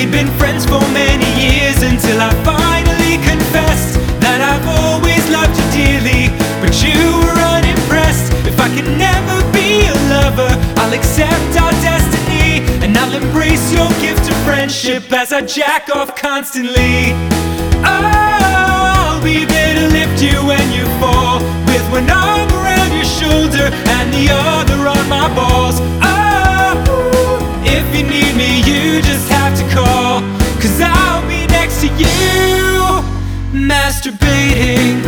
We'd been friends for many years until I finally confessed that I've always loved you dearly, but you were unimpressed. If I could never be a lover, I'll accept our destiny, and I'll embrace your gift of friendship as I jack off constantly. I'll be there to lift you when you fall, with one arm around your shoulder and the other on my balls. Oh, if you need me, you just have to call, 'cause I'll be next to you, masturbating.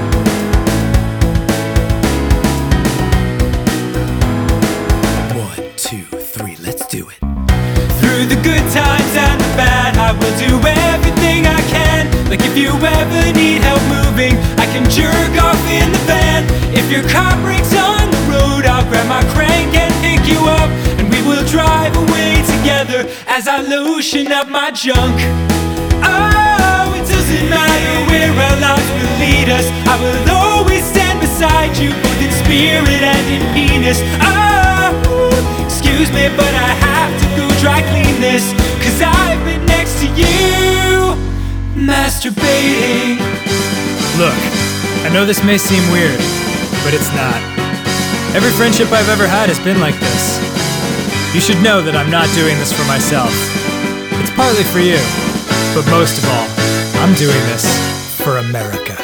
One, two, three, let's do it. Through the good times and the bad, I will do everything I can. Like if you ever need help moving, I can jerk off in the van. If your car breaks on the road, I'll grab my crank and pick you up, and we will drive away together as I lotion up my junk. Oh, it doesn't matter where our lives will lead us, I will always stand beside you, both in spirit and in penis. Oh, excuse me, but I have to go dry clean this, 'cause I've been next to you, masturbating. Look, I know this may seem weird, but it's not. Every friendship I've ever had has been like this. You should know that I'm not doing this for myself. It's partly for you, but most of all, I'm doing this for America.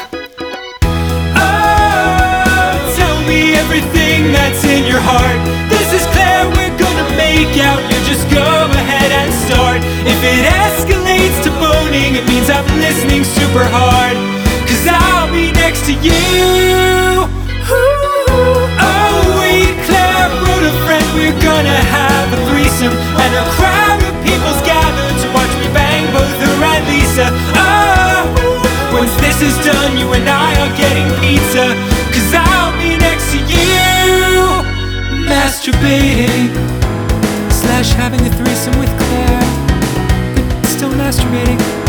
Oh, tell me everything that's in your heart. This is Claire, we're gonna make out. You just go ahead and start. If it escalates to boning, it means I'm listening super hard, 'cause I'll be next to you. Oh wait, Claire wrote a friend, we're gonna have a threesome, and a crowd of people's gathered to watch me bang both her and Lisa. Oh, once this is done, you and I are getting pizza, 'cause I'll be next to you, masturbating / having a threesome with Claire, but still masturbating.